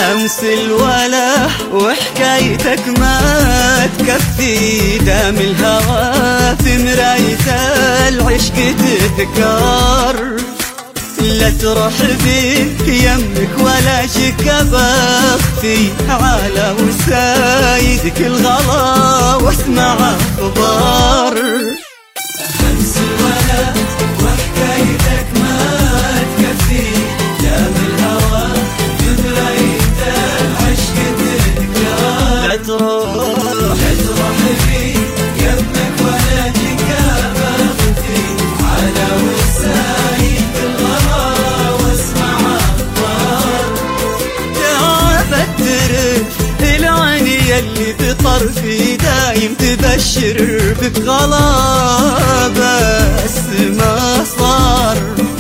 همس الولا وحكايتك ما تكفي، دام الهوى في مراية العشق تذكر. لا تروح بيك يمك ولا شك بختي، على وسايدك الغلا واسمع اخبار. همس الولا وحكايتك ما تكفي، دام الهوى في مراية العشق تذكر. لا تروح بيك يمك ولا شك بختي، على وسايدك الغلا واسمع اخبار. تعبت العيني اللي بطرفي دايم تبشر بك غلا، بس ما صار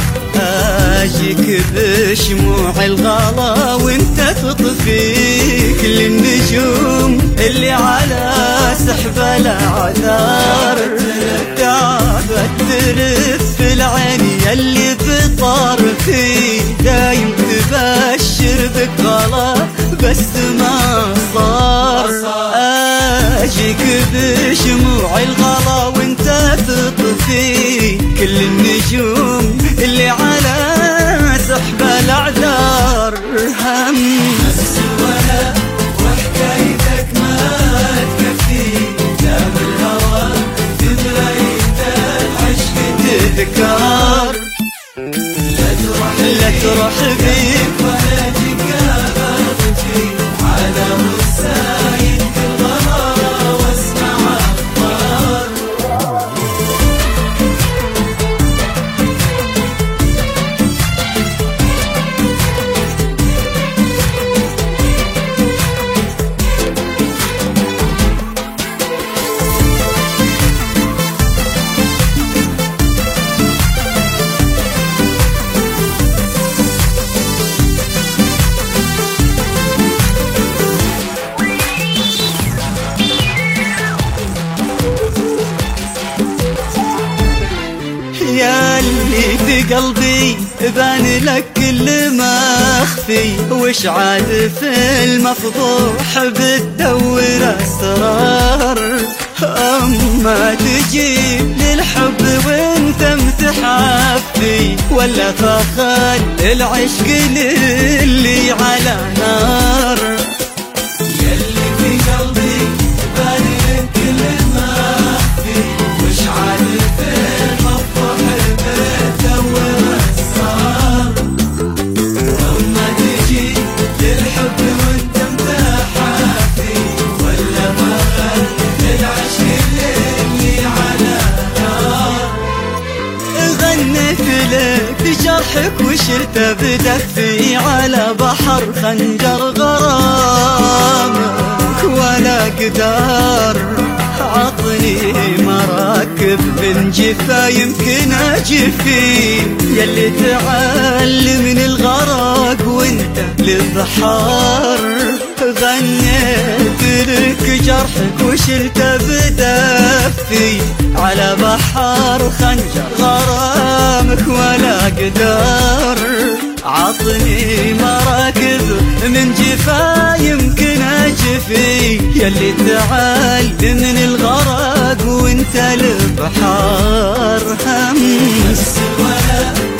اجيك بشموع الغلا وانت تطفي كل النجوم اللي على سحب الاعذار. تعبت ترف العيني اللي بطرفي دايم تبشر بك غلا، بس ما صار اجيك بشموع الغلا وانت تطفي كل النجوم اللي على سحب الاعذار. همس الولا وحكايتك ما تكفي، دام الهوى في مراية العشق تذكر. لا تروح بيك ولا تكابرتي، على وسايدك الغلا واسمع اخبار. يا اللي في قلبي بان لك كل ما اخفي، وش عاد في المفضوح بتدور اسرار. اما تجيب للحب وانت متحفي، ولا فخد العشق للي على نار. ياللي في قلبي بان لك كل ما اخفي، وش عاد في جرحك وشلت بدفي على بحر خنجر غرامك ولا قدار. عطني مراكب من جفا يمكن اجفي، يلي تعلمني الغرق وانت للبحار. غنيت لك جرحك وشلت بدفي على بحر خنجر غرامك ولا قدار. عطني مراكب من جفا يمكن اجفي، يلي تعلمني الغرق وانت البحار. همس الولا